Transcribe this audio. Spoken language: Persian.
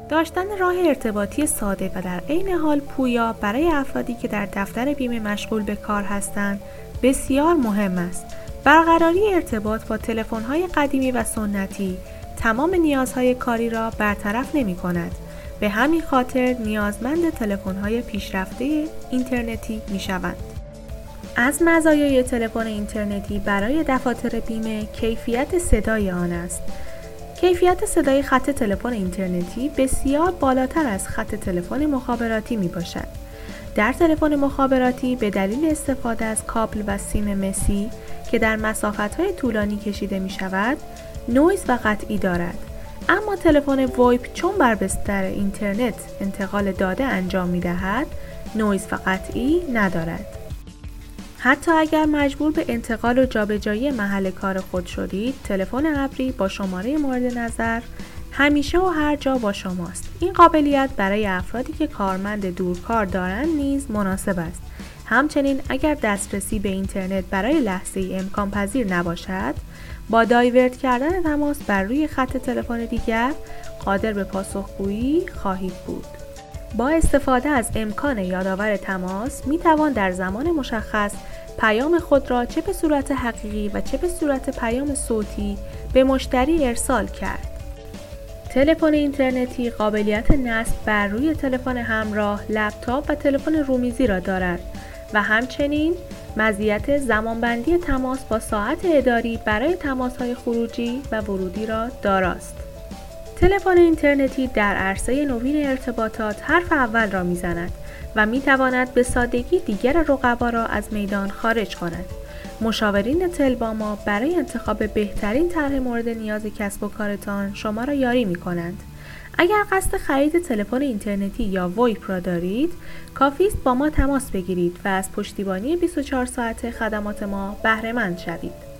داشتن راه ارتباطی ساده و در عین حال پویا برای افرادی که در دفتر بیمه مشغول به کار هستند بسیار مهم است. برقراری ارتباط با تلفن‌های قدیمی و سنتی تمام نیازهای کاری را برطرف نمی‌کند. به همین خاطر نیازمند تلفن‌های پیشرفته اینترنتی می‌شوند. از مزایای تلفن اینترنتی برای دفاتر بیمه کیفیت صدای آن است. کیفیت صدای خط تلفن اینترنتی بسیار بالاتر از خط تلفن مخابراتی می باشد. در تلفن مخابراتی به دلیل استفاده از کابل و سیم مسی که در مسافت‌های طولانی کشیده می شود، نویز و قطعی دارد. اما تلفن وایپ چون بر بستر اینترنت انتقال داده انجام می دهد، نویز و قطعی ندارد. حتی اگر مجبور به انتقال و جابجایی محل کار خود شدید، تلفن ابری با شماره مورد نظر همیشه و هر جا با شماست. این قابلیت برای افرادی که کارمند دورکار دارند نیز مناسب است. همچنین اگر دسترسی به اینترنت برای لحظه‌ای امکان پذیر نباشد، با دایورت کردن تماس بر روی خط تلفن دیگر قادر به پاسخگویی خواهید بود. با استفاده از امکان یادآور تماس می توان در زمان مشخص پیام خود را چه به صورت حقیقی و چه به صورت پیام صوتی به مشتری ارسال کرد. تلفن اینترنتی قابلیت نصب بر روی تلفن همراه، لپتاپ و تلفن رومیزی را دارد و همچنین مزیت زمانبندی تماس با ساعت اداری برای تماس‌های خروجی و ورودی را داراست. تلفن اینترنتی در عرصه نوین ارتباطات حرف اول را می‌زند و می‌تواند به سادگی دیگر رقبا را از میدان خارج کند. مشاورین تلباما برای انتخاب بهترین طرح مورد نیاز کسب و کارتان شما را یاری می‌کنند. اگر قصد خرید تلفن اینترنتی یا وایپ را دارید، کافی است با ما تماس بگیرید و از پشتیبانی 24 ساعته خدمات ما بهره مند شوید.